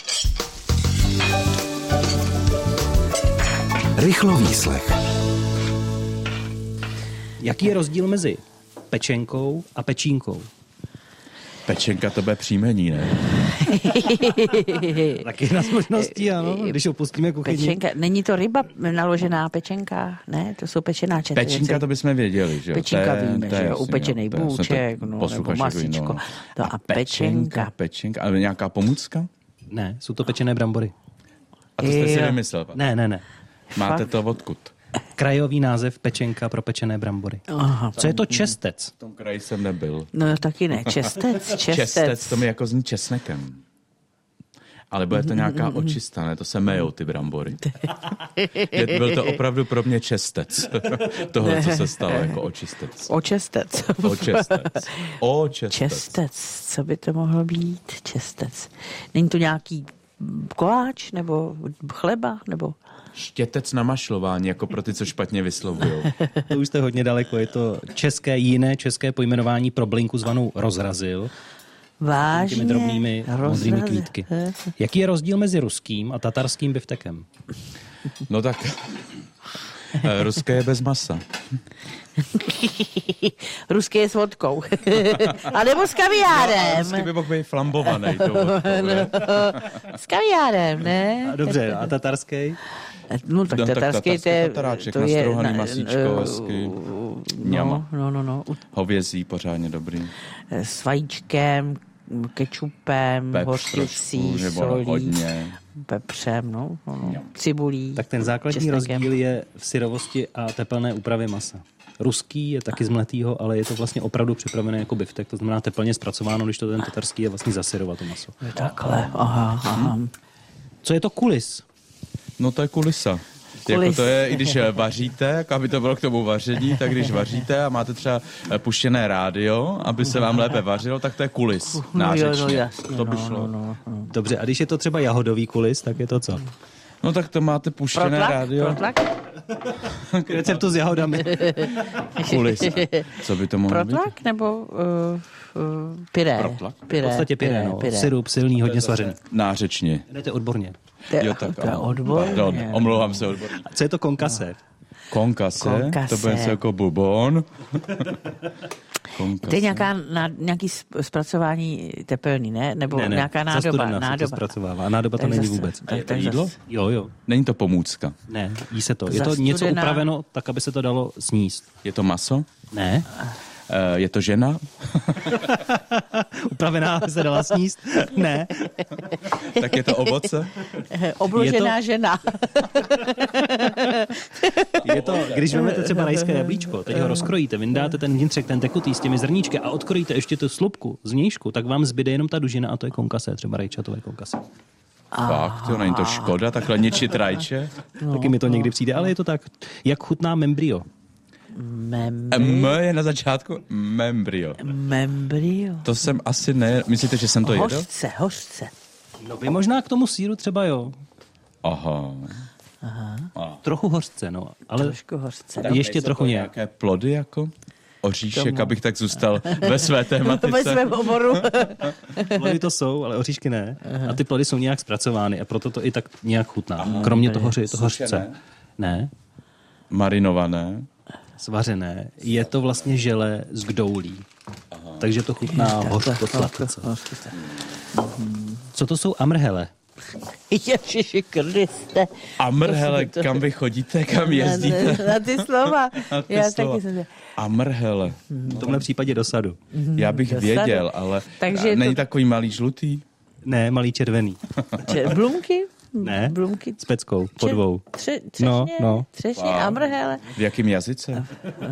Rychlovýslech. Jaký je rozdíl mezi pečenkou a pečínkou? Pečenka to bude příjmení, ne? Tak jedna z možností, ano, když opustíme kuchyni. Pečenka, není to ryba naložená pečenka? Ne, to jsou pečená četři. Pečenka to bychom věděli, že jo? Pečenka To je- víme, to je že jo, jasný, upečený jo, to je- bůček, to no, posluchači nebo masičko. ví, no. To a pečenka. Pečenka, ale nějaká pomůcka? Ne, jsou to pečené brambory. A to jste si Jo. vymyslel, Pat? Ne, ne, ne. Máte Fakt? to odkud? Krajový název pečenka pro pečené brambory. Aha. Co je to čestec? V tom kraji jsem nebyl. No taky ne, čestec, čestec. Čestec, to mi jako zní česnekem. Ale bude to nějaká očista, ne? To se mejou ty brambory. Je, byl to opravdu pro mě čestec. Tohle, co se stalo jako očistec. Očestec. Očestec. Očestec. Čestec, co by to mohlo být? Čestec. Není to nějaký koláč, nebo chleba, nebo... Štětec na mašlování, jako pro ty, co špatně vyslovujou. To už jste hodně daleko. Je to české, jiné české pojmenování pro blinku zvanou rozrazil. Vážně? Těmi drobnými modrými Rozraz- kvítky. Jaký je rozdíl mezi ruským a tatarským biftekem? No tak, eh, ruské je bez masa. Ruské je s vodkou. A nebo s kaviárem. Ruský by mohl být flambovaný. tou vodkou, ne? S kaviárem, ne? A dobře, a tatarský? No tak No, tak tatarský, to tatarský je... tataráček, to je nastrouhaný na- masíčko, eh, hezky. Mňama. No, no, no, no. Hovězí, pořádně dobrý. S vajíčkem, kečupem, Pepř hořčicí, trošku, nebo solí, hodně. pepřem, no, no, no. Cibulí. Tak ten základní česnekem. rozdíl je v syrovosti a teplné úpravě masa. Ruský je taky z mletýho, ale je to vlastně opravdu připravené jako biftek, to znamená teplně zpracováno, když to ten tatarský je vlastně zasyrovat to maso. Takhle, aha, aha. Co je to kulis? No to je kulisa. Kulis. Jako to je, i když vaříte, jako aby to bylo k tomu vaření, tak když vaříte a máte třeba puštěné rádio, aby se vám lépe vařilo, tak to je kulis. No, Nářečně. jo, no, jasně, To by no, šlo. no, no, no. Dobře, a když je to třeba jahodový kulis, tak je to co? No tak to máte puštěné Protlak? rádio. Protlak? K receptu s jahodami. Kulisa. Co by to mohlo být? Protlak nebo uh, uh, pyré? Protlak? Pyré, V podstatě pyré, no. Syrup silný, hodně svařený. Nářečně. Jdete odborně. To je- Jo, tak to je ano. odborně. Pardon, omlouvám se odborně. A co je to konkase? Konkase, Konkase. to bude něco jako bubon. Konkase. To je nějaká, na, nějaký sp- zpracování tepelný, ne? Nebo Ne, ne, nějaká za nádoba? studena se to nádoba. zpracovává. A nádoba to Tak není zase- vůbec. tak je to to je jídlo? zase- Jo, jo. Není to pomůcka. Ne, jí se to. Je Za to něco studena. upraveno tak, aby se to dalo sníst. Je to maso? Ne? Eh, Je to žena? Upravená, aby se dala sníst? Ne. Tak je to ovoce? Obložená Je to- žena. Je to, když vezmete třeba rajské jablíčko, teď ho rozkrojíte, vyndáte ten vnitřek, ten tekutý s těmi zrníčky a odkrojíte ještě tu slupku z vnějšku, tak vám zbyde jenom ta dužina a to je konkase, třeba rajčatové konkase. Fakt, jo, není to škoda, takhle ničit rajče? No, Taky mi to někdy přijde, ale je to tak. Jak chutná membrio? Mem- M je na začátku membrio. membrio. To jsem asi ne... Myslíte, že jsem to jedl? Hořce, hořce. No vy možná k tomu síru třeba jo. Aha. Trochu hořce, no. Ale Trošku hořce. Tak ještě trochu nějak. Nějaké plody jako? Oříšek, Tomu. abych tak zůstal ve své Ve tématice. svém oboru. Plody to jsou, ale oříšky ne. A ty plody jsou nějak zpracovány a proto to i tak nějak chutná. Kromě toho, že je to hořce. Sušené? Ne, Marinované. svařené. Je to vlastně žele z kdoulí. Takže to chutná hořko sladce. Co to jsou amrhele? Ježiši Kriste. Amr, hele, to- kam vy chodíte, kam Na, jezdíte? na ty slova. Na ty Já slova. taky jsem... Amr, hele. V tomhle případě do sadu. Já bych Dosadu. věděl, ale Takže je není to- takový malý žlutý? Ne, malý červený. Če- Blumky? Ne, Blumky? s peckou, po dvou. Tře, třešně? No, no. Třešně, amrhele. V jakém jazyce?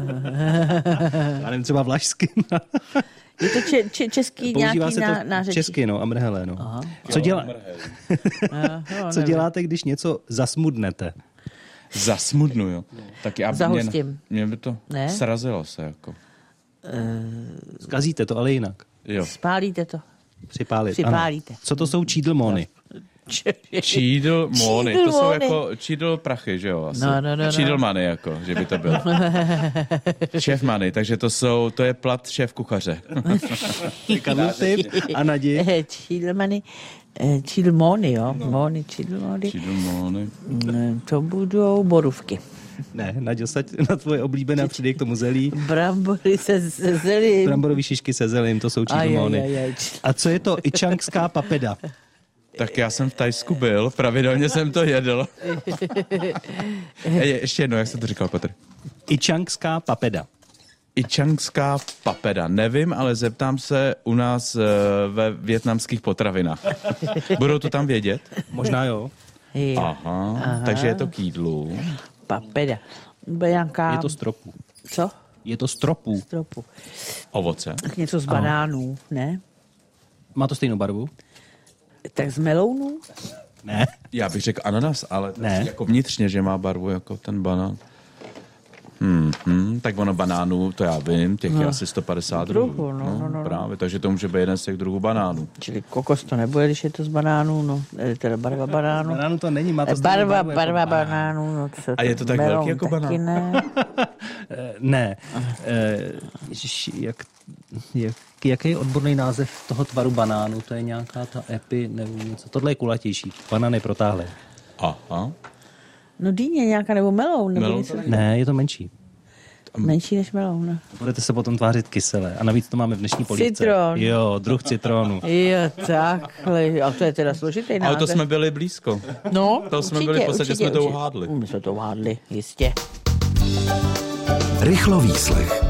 Já nevím, třeba vlašsky. Je to če, če, český Používá nějaký se ná, to nářečí? česky, no, amrhele, no. Aha. Co, dělá, Aha, jo, co nevím. děláte, když něco zasmudnete? Zasmudnu, jo. Tak já by mě, Zahustím. mě by to Ne? srazilo se, jako. Zkazíte to, ale jinak. Jo. Spálíte to. Připálit. Připálíte. Ano. Co to jsou čídlmony? Čídl mony, Čídl to jsou mony. jako čídl prachy, že jo? Asi. No, no, no, no. Čídl money, jako, že by to byl. Šéf money, takže to jsou, to je plat šéf kuchaře. Kanuty a Nadi. Čídlmany, čídlmony, jo? Mony, čídlmony. Čídl mony. To budou borůvky. Ne, Naďo, saď na tvoje oblíbené, přidej k tomu zelí. Brambory se, se zelím. Bramborový šišky se zelím, to jsou čídlmony. A co je to ičangská papeda? Tak já jsem v Thajsku byl, pravidelně jsem to jedl. Je, ještě jedno, jak jste to říkal, Petr? Ičangská papeda. Ičangská papeda. Nevím, ale zeptám se u nás e, ve vietnamských potravinách. Budou to tam vědět? Možná jo. Jo. Aha, Aha, takže je to k jídlu. Papeda. Nějaká... Je to stropu. Co? Je to stropu. Stropu. Ovoce. Tak něco z banánů, ne? Má to stejnou barvu? Tak z melounů? Ne. Já bych řekl ananas, ale Ne. jako vnitřně, že má barvu jako ten banán. Hmm, hmm, tak ono banánů, to já vím, těch no. je asi sto padesát druhů. Druhu, no, no, no, no. Právě, takže to může být jeden z těch druhů banánů. Čili kokos to nebude, když je to z banánů, no. Teda barva banánů. Banánu to není, má to Barva, stejnou barvu barva jako banánů. No, co A je to tak melon, velký jako taky banán? Ne. Eh, Ne. Eh, ježiši, jak, jak, jaký je odborný název toho tvaru banánu? To je nějaká ta epi, nevím, co. Tohle je kulatější. Banány protáhlé. Aha. No dýně nějaká, nebo meloun, nebo Meloun něco. to Ne, je to menší. Menší než meloun, no. Budete se potom tvářit kyselé. A navíc to máme v dnešní polívce. Citron. Jo, druh citronu. Jo, takhle. A to je teda složitý název. Ale to jsme byli blízko. No, To jsme určitě, byli v podstatě, určitě, jsme to určitě. uhádli. My jsme to uhádli, jistě. Rychlovýslech.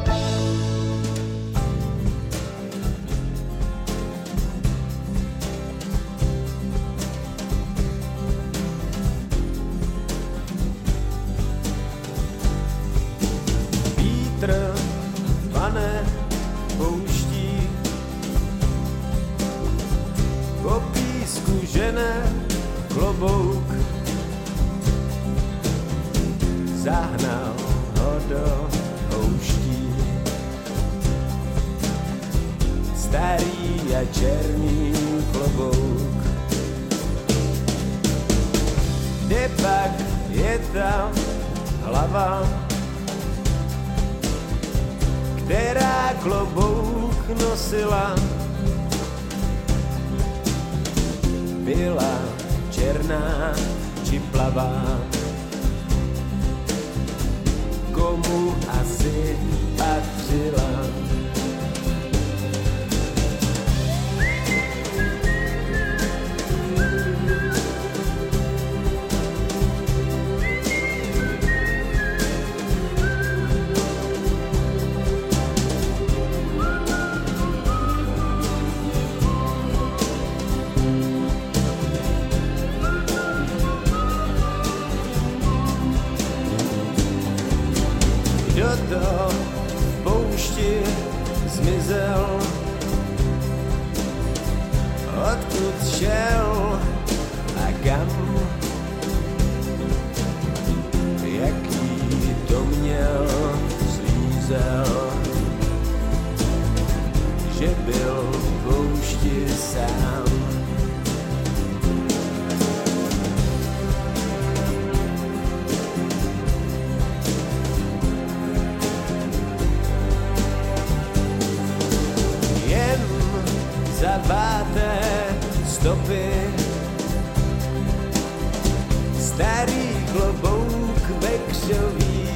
Vítr pane pouští, po písku žene klobouk, zahnal ho do pouští. Starý a černý klobouk, kde pak je ta hlava, která klobouk nosila, byla černá či plavá. Komu asi patřila? Kdo to v poušti zmizel, odkud šel a kam, jaký to měl slízel, že byl v poušti sám. Zaváté stopy, starý klobouk vekřový,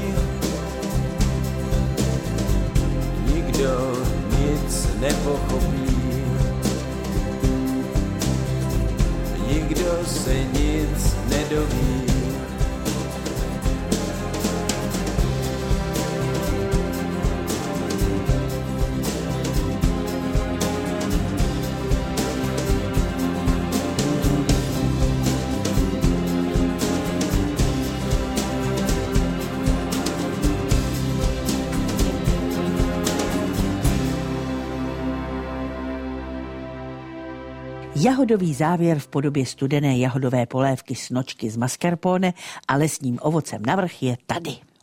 nikdo nic nepochopí, nikdo se nic nedoví. Jahodový závěr v podobě studené jahodové polévky s nočky z mascarpone a lesním ovocem navrch je tady.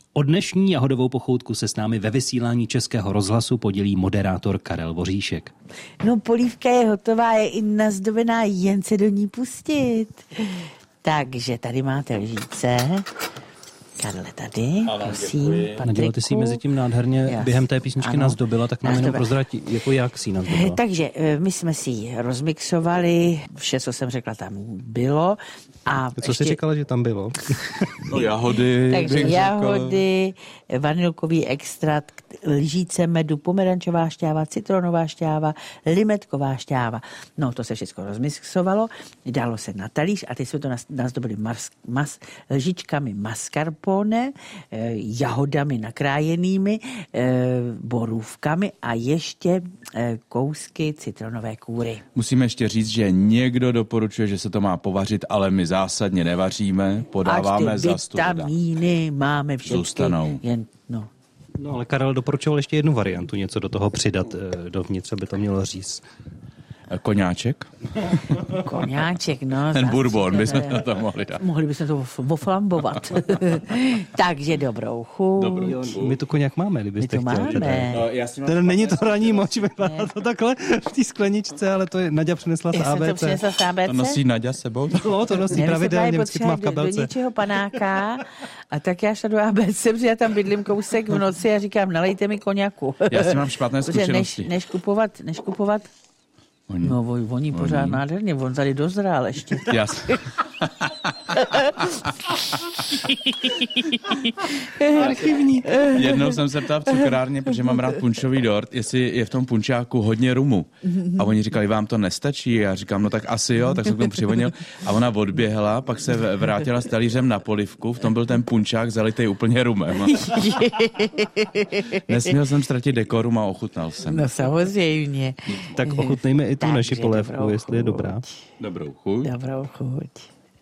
O dnešní jahodovou pochoutku se s námi ve vysílání Českého rozhlasu podělí moderátor Karel Voříšek. No, polívka je hotová, je i nazdobená, jen se do ní pustit. Takže tady máte lžíce. Karle, tady, prosím, Patriku. Naděla, ty si mezi tím nádherně Jasně. během té písničky Ano. nazdobila, tak nám jenom prozradí, jako jak si nazdobila. Takže my jsme si ji rozmixovali, vše, co jsem řekla, tam bylo. A Co ještě... jsi říkala, že tam bylo? No jahody. Takže bych jahody, vanilkový extrakt, lžíce medu, pomerančová šťáva, citronová šťáva, limetková šťáva. No, to se všechno rozmixovalo, dalo se na talíř a teď jsme to nazdobili mas, mas, lžičkami mascarpone, eh, jahodami nakrájenými, eh, borůvkami a ještě eh, kousky citronové kůry. Musíme ještě říct, že někdo doporučuje, že se to má povařit, ale my zásadně nevaříme, podáváme za studa. Vitamíny máme všechny. Zůstanou. Jen, no. No, ale Karel doporučoval ještě jednu variantu, něco do toho přidat eh, dovnitř, aby to mělo říct. Koňáček? Koňáček, no. Ten zase, bourbon to bychom je- na to mohli dát. Mohli bychom to oflambovat. Takže dobrou chuť. Jo, my tu koněk máme, kdybyste My to chtěli. teda. máme. Teda není to ranní moč, vypadá to takhle v té skleničce, ale to je Naďa přinesla z Já jsem to A B C. přinesla z A B C. To nosí Naďa sebou? No, to nosí Měli se pravidelně, právě vždycky to má v potřebovat do, do kabelce. něčeho panáka a tak já šla do A B C, protože já tam bydlím kousek v noci a říkám, nalejte mi koněku. Já s tím mám špatné Protože než, zkušenosti. než kupovat, než kupovat, Oni. no voní, voní pořád nádherně, on tady dozrál ještě. Já... Archivní. Jednou jsem se ptal v cukrárně, protože mám rád punčový dort, jestli je v tom punčáku hodně rumu. A oni říkali, vám to nestačí? Já říkám, no tak asi jo, tak jsem k tomu přivonil. A ona odběhla, pak se v- vrátila s talířem na polivku, v tom byl ten punčák zalitej úplně rumem. Nesměl jsem ztratit dekorum a ochutnal jsem. No samozřejmě. Tak ochutnejme i tu Takže naši polévku, dobrou jestli je chuť. dobrá. Dobrou chuť. Dobrou chuť.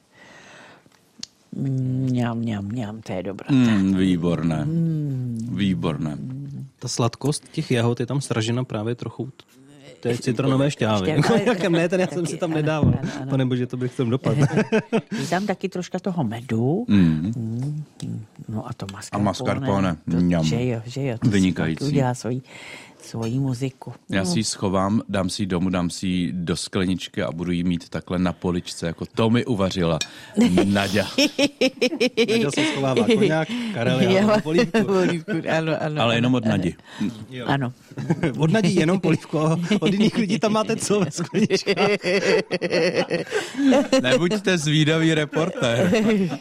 Mňam, mňam, mňam, to je dobré. Mm, výborné. Výborné. Ta sladkost těch jahod je tam sražena právě trochu té citronové šťávy. Šťávy. Jakem ne, ten já jsem Taky, si tam ano, nedával. ano, ano. Pane bože, to bych tam dopadl. Je tam taky troška toho medu. Mm. No a to mascarpone. A mascarpone, To, mňam. že jo, že jo. To Vynikající. taky udělá svoji, svoji muziku. Já si ji schovám, dám si ji domů, dám si ji do skleničky a budu ji mít takhle na poličce, jako to mi uvařila Naďa. Naďa se schovává koňák, Karel já mám polívku. polívku. Ano, ano. Ale jenom od Nadi. Ano. Od Nadí jenom polívku, a od jiných lidí tam máte co ve skleničkách. Nebuďte zvídavý reportér.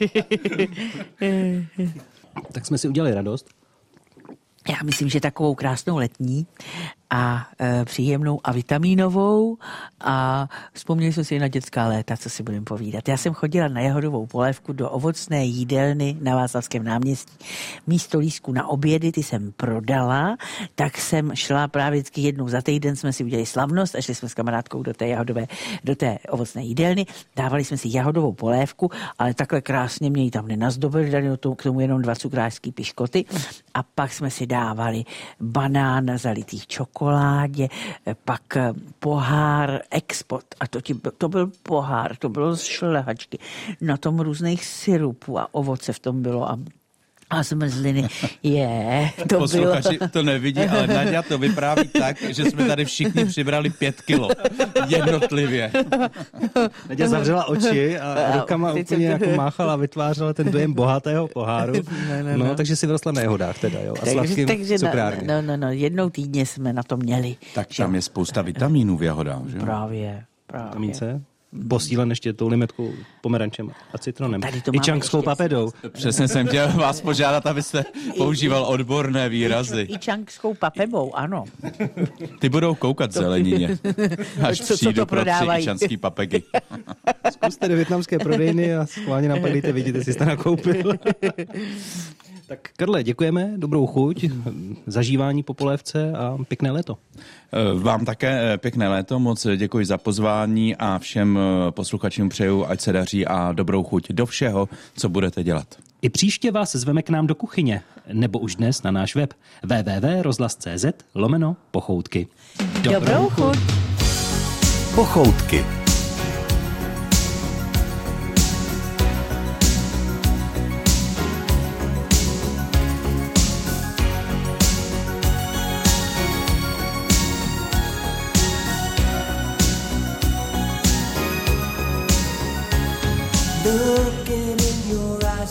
Tak jsme si udělali radost. Já myslím, že takovou krásnou letní a e, příjemnou a vitamínovou a vzpomněli jsme si na dětská léta, co si budeme povídat. Já jsem chodila na jahodovou polévku do ovocné jídelny na Václavském náměstí. Místo lístku na obědy, ty jsem prodala, tak jsem šla právě vždycky jednou za týden, jsme si udělali slavnost a šli jsme s kamarádkou do té jahodové, do té ovocné jídelny, dávali jsme si jahodovou polévku, ale takhle krásně mě ji tam nenazdobili, dali k tomu jenom dva cukrářský piškoty a pak jsme si dávali banán zalitý v čokoládě, pak pohár export a to, ti, to byl pohár, to bylo z šlehačky, na tom různých syrupů a ovoce v tom bylo a a zmrzliny. Je, to bylo. Posluchači to nevidí, ale Naďa to vypráví tak, že jsme tady všichni přibrali pět kilo. Jednotlivě. Naďa zavřela oči a A rukama teď úplně jsem- jako máchala a vytvářela ten dojem bohatého poháru. no, No, no. takže si vrostla na jehodách teda, jo. A Takže, sladkým takže cukrárně. no, no, no, jednou týdně jsme na to měli. Tak tam je spousta vitamínů v jahodách, že? Právě, právě. Kamínce. Posílen ještě tou limetkou, pomerančem a citronem. Tady to I máme čangskou ještě. papedou. Přesně jsem chtěl vás požádat, abyste používal odborné výrazy. I čangskou papebou, ano. Ty budou koukat zelenině, až Co- co přijdu to pro tři prodávají. ičanský papegy. Zkuste do vietnamské prodejny a schválně nám pak dejte vidět, jestli jste nakoupil. Tak Karle, děkujeme, dobrou chuť, zažívání po polévce a pěkné léto. Vám také pěkné léto, moc děkuji za pozvání a všem posluchačům přeju, ať se daří a dobrou chuť do všeho, co budete dělat. I příště vás zveme k nám do kuchyně, nebo už dnes na náš web w w w tečka rozhlas tečka c z lomeno pochoutky. Dobrou chuť. Pochoutky.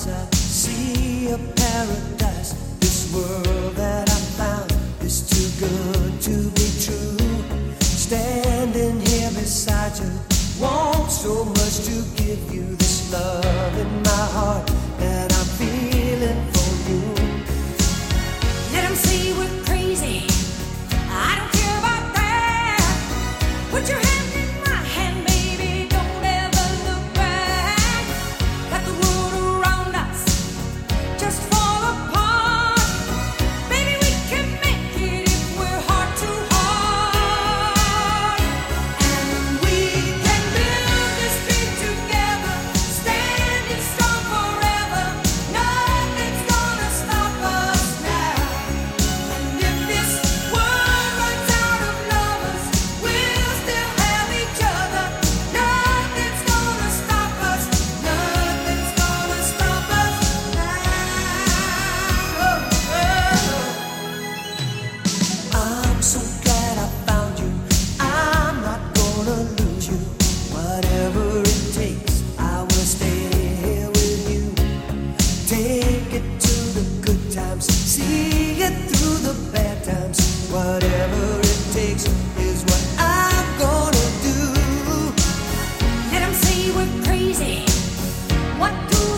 once I see a paradise. This world that I found is too good to be true. Standing here beside you, want so much to give you this love in my heart that I'm feeling for you. Let them say we're crazy, I don't care about that. Put your hand in my hand, baby, don't ever look back. Let the world around us just fall apart. Baby, we can make it if we're heart to heart. And we can build this dream together, standing strong forever. Nothing's gonna stop us now. And if this world runs out of lovers, we'll still have each other. Nothing's gonna stop us. Nothing's gonna stop us now. I'm so glad I found you. I'm not gonna lose you. Whatever it takes, I will stay here with you. Take it to the good times, see it through the bad times. Whatever it takes is what I'm gonna do. Let them say we're crazy. What do